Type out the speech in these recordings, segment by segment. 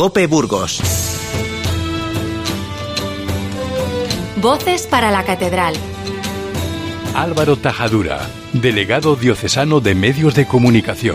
COPE Burgos. Voces para la Catedral. Álvaro Tajadura, delegado diocesano de Medios de Comunicación.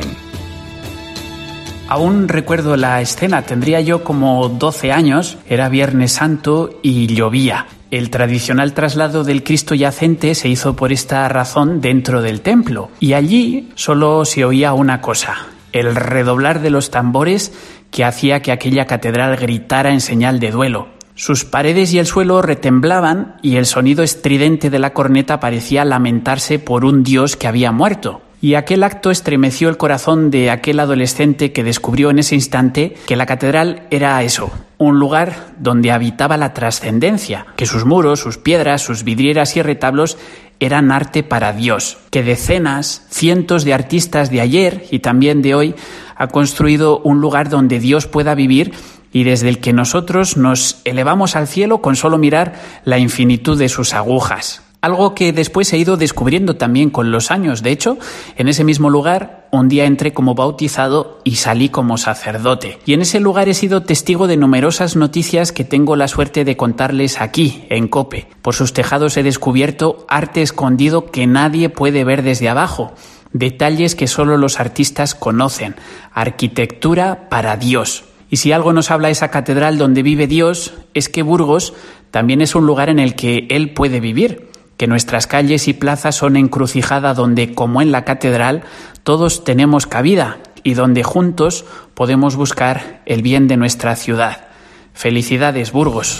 Aún recuerdo la escena, tendría yo como 12 años, era Viernes Santo y llovía. El tradicional traslado del Cristo yacente se hizo por esta razón dentro del templo y allí solo se oía una cosa, el redoblar de los tambores que hacía que aquella catedral gritara en señal de duelo. Sus paredes y el suelo retemblaban y el sonido estridente de la corneta parecía lamentarse por un Dios que había muerto. Y aquel acto estremeció el corazón de aquel adolescente que descubrió en ese instante que la catedral era eso, un lugar donde habitaba la trascendencia, que sus muros, sus piedras, sus vidrieras y retablos eran arte para Dios, que decenas, cientos de artistas de ayer y también de hoy han construido un lugar donde Dios pueda vivir y desde el que nosotros nos elevamos al cielo con solo mirar la infinitud de sus agujas. Algo que después he ido descubriendo también con los años. De hecho, en ese mismo lugar, un día entré como bautizado y salí como sacerdote. Y en ese lugar he sido testigo de numerosas noticias que tengo la suerte de contarles aquí, en COPE. Por sus tejados he descubierto arte escondido que nadie puede ver desde abajo. Detalles que solo los artistas conocen. Arquitectura para Dios. Y si algo nos habla esa catedral donde vive Dios, es que Burgos también es un lugar en el que Él puede vivir. Que nuestras calles y plazas son encrucijada donde, como en la catedral, todos tenemos cabida y donde juntos podemos buscar el bien de nuestra ciudad. Felicidades, Burgos.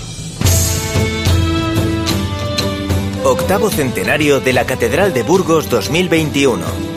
8º centenario de la Catedral de Burgos 2021.